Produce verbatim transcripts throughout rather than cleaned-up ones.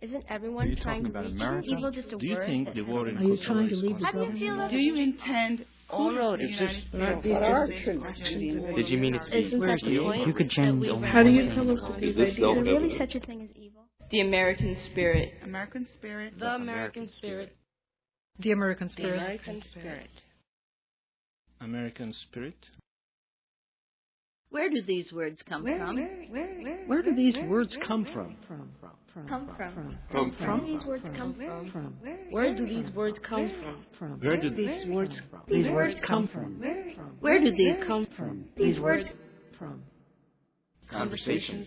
Isn't everyone trying to reach? Isn't evil just a word? Do you think the war in Are you Kosovo trying to is leave the How do you government? feel about Do you intend all of the It's United just- States? what are truths? Did you mean it's Isn't that the point? You could change almost How do you anything. come up with Is these this ideas? Is there really self-evident? such a thing as evil? The American spirit. American spirit. The American spirit. The American The spirit. American spirit. American spirit? Where do these words come Where, from? where, where, where, Where do these where, words where, come where? from? From, from, from, Come from. from, Come Where from. do these words come Where? from? from, Where do these words come from? from. Where do these words These these words words come from? Where? Where do these come come From These words from. conversations?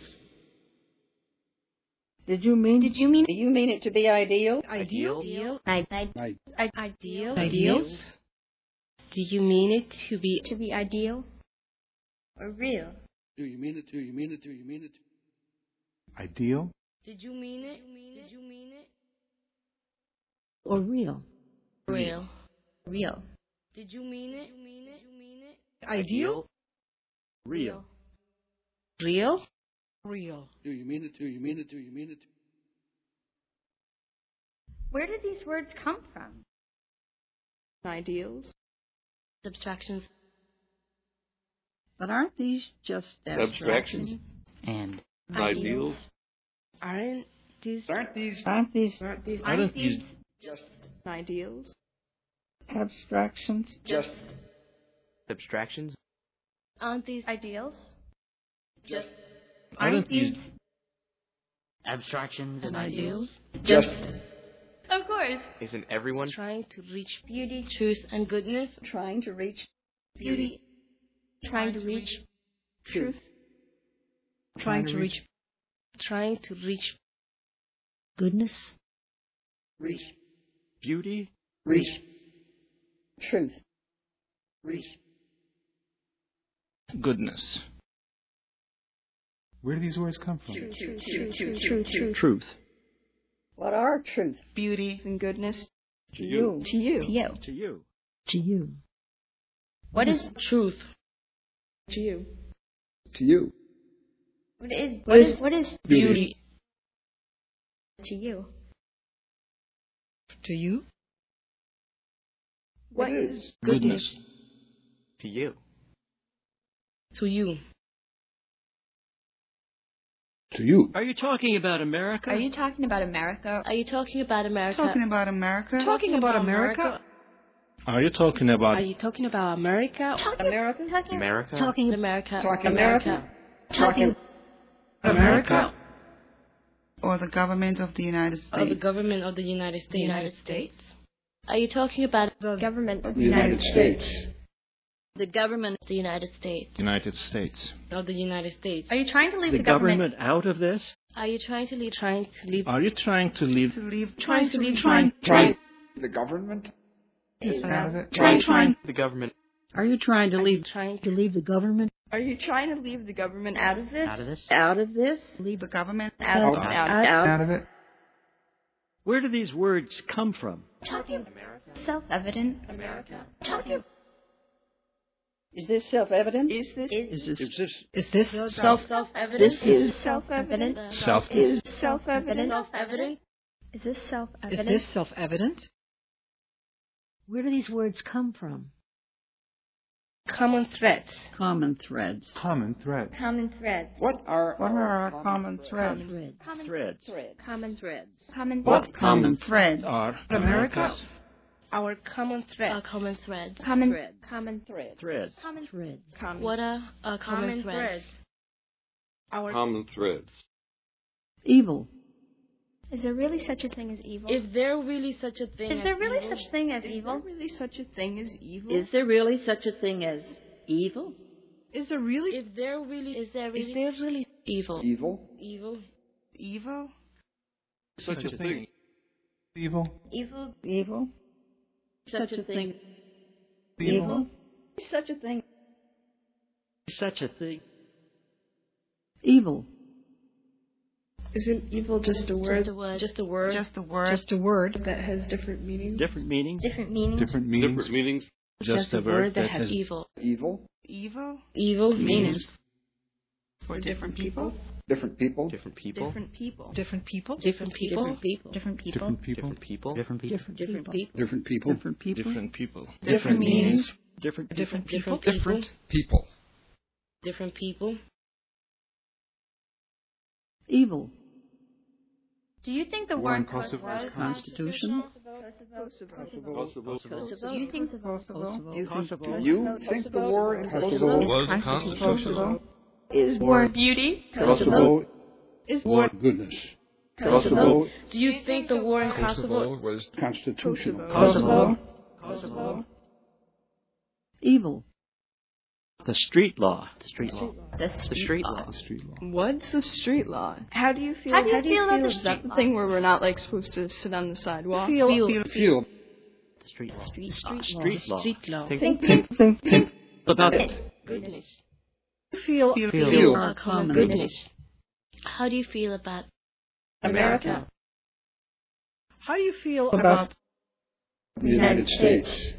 Did you mean? Did you mean Do you mean it to be ideal? Ideal? Ideal? I, I, Right. I, ideal? Ideals? Do you mean it to be To be ideal? Or real? Do you mean it? Do you mean it? Do you mean it? Ideal? Did you mean it? Did you mean it? Or real? Real. Real. Did you mean it? Did you mean it? Did you mean it? Ideal? Real. Real? Real. Do you mean it? Do you mean it? Do you mean it? Where did these words come from? Ideals? Abstractions? But aren't these just Abstractions. And Ideals. Aren't these Aren't these aren't these aren't these Aren't these just ideals? abstractions? just Abstractions? Aren't these ideals? just Aren't these Abstractions and ideals? just Of course. Isn't everyone Trying to reach Beauty. truth and goodness? Trying to reach Beauty. Trying to reach truth. trying to reach Trying to reach goodness? reach beauty? reach truth. reach Goodness. Where do these words come from? True, true, true, true, true, true. Truth. What are truth? Beauty and goodness. to you. To you. To you. To you. To you. What is truth to you? To you. what is what is what is Beauty. to you? To you? What is Goodness. to you? To you. to you? Are you talking about America? Are you talking about America? Are you talking about America? Talking about America. talking about America? Are you talking about Are you talking about America? America? Talking America? Talking America. Talking America? talking America? Or the government of the United Or the States. government of the United States. United States. Are you talking about the government of The United States. The government. the United States? United States? Of the United States. Are you trying to leave The the, government? government out of this? Are you trying to leave? Trying to leave? Are you trying to leave To leave. Trying to leave? Trying. Trying. The government. Yes, out of it. Trying, trying. The government. Are you trying to leave Trying to leave the government Are you trying to leave the government out of this? out of this? Out of this? Leave the government Out Out, of out, out. out. out of it. Where do these words come from? Talking self-evident. America. Talking Is this self-evident? is this Is this Is this is this Self self-evident. this is self-evident? self? Is self-evident? Self-evident. Is this is self-evident? this self-evident? Where do these words come from? Common threads. Common threads. Common threads. Common threads. what are What are our common threads? Threads. Common Threads. Common Threads. Common what Common threads. Are America. Our common threads. Our common threads. Common Threads. common Threads. Threads. Common Threads. common What are our common, common threads? threads. Our common threads? Evil. Is there really such a thing as evil? Is there really such a thing? Is as there really evil? such thing as Is evil? there really such a thing as evil? Is there really such a thing as evil? Is there really Is there really? Is there really? Is there really evil? Evil? Evil. evil? such a thing? Evil? Evil. Evil? Such a thing. Evil? Such a thing. Such a thing. Evil. Isn't evil just a word Just a word. Just a word. Just a word. Just a word. that has different meanings? Different meaning. Different meanings. Different meanings. Different meanings. Just a word that has evil. Evil. evil Evil meanings meanings for different people. Different people. Different people. Different people. Different people? Different people? Different people. Different people. Different people. Different people. Different people. Different people. Different people. Different people. Different people. Different meanings. Different different people? Different People. people. Different people. Evil. Do you think the War in word Kosovo is Constitution. Kosovo. Kosovo. Do you think Kosovo. Do you think, Kosovo. do you think the war in Kosovo Was constitutional. is war beauty? Kosovo Is war goodness? Kosovo. Kosovo Do you think the war in Kosovo was constitutional. Kosovo. Kosovo. Evil. The street law. The street law. The The street law. The street law. What's the street law? How do you feel? How do you feel about the Is that street the law? thing where we're not like supposed to sit on the sidewalk? Feel. Feel. The street law. Street Street law. law. Street law. Think, Think. Think. Think. Think about it. Goodness. Feel. Feel. Feel. Our common Goodness. How do you feel about America. How do you feel About about the United States.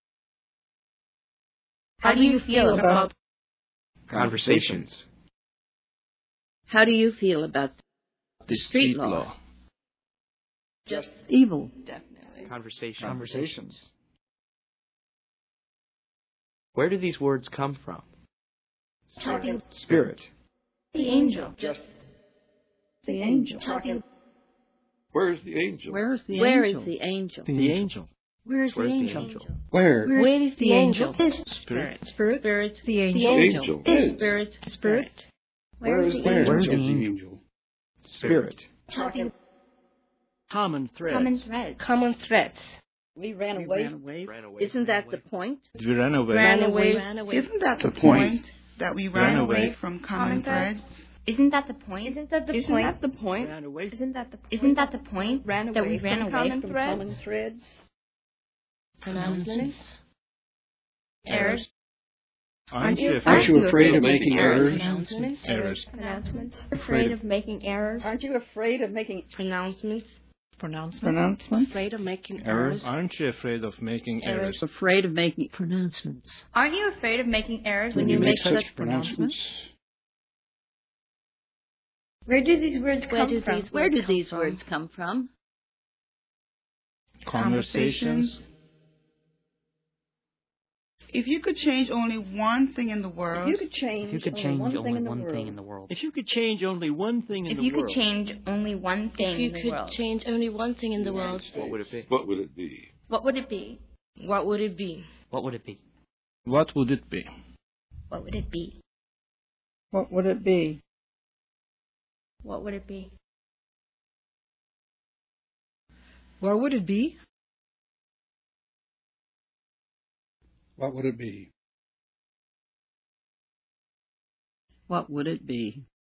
How do you feel about Conversations. How do you feel about The street law? just evil? Definitely. Conversations. Conversations. Where do these words come from? Talking Spirit. the angel. Just the angel. Talking Where is the angel? Where is the Where angel? is the angel? The angel. Where is the Where's the angel? angel? Where? Where is the angel? is Spirit. Spirit. spirit. The the angel. angel. angel is is. Spirit. Spirit. Where is the the angel? angel? Where's the angel? Spirit. Talking Common thread. common threads. Common threads. We ran We away. ran away. Ran away. Isn't that the point? We ran away. Ran away. Ran away. Isn't that The the point. point that we Ran ran away. away from common Common threads? threads? Isn't that the point? Isn't that the Isn't point? that the point? Ran away. Isn't that the point? Isn't that the point? Ran that away we ran from away common from threads? Common threads. Pronouncements. Errors. Aren't you Aren't afraid? you afraid of making Errors. errors? Pronouncements. Errors. Pronouncements. Afraid of making errors. Aren't you afraid of making Pronouncements. Pronouncements. pronouncements? Afraid of making Errors. errors. Aren't you afraid of making errors? Afraid of making pronouncements. Aren't you afraid of making errors When when you you make make such pronouncements? Where do these words Where come do from? these Where did come these from? words come from? Conversations. If you could change only one thing in the world, If you could change, If you could only change one only thing in the one world, thing in the world. If you could change only one thing in If the you world. could change only one thing If you in the could world, change only one thing in the world, What would it be? What would it be? what would it be? what would it be? What would it be? What would it be? What would it be? what would it be? What would it be? What would it be? What would it be? What would it be?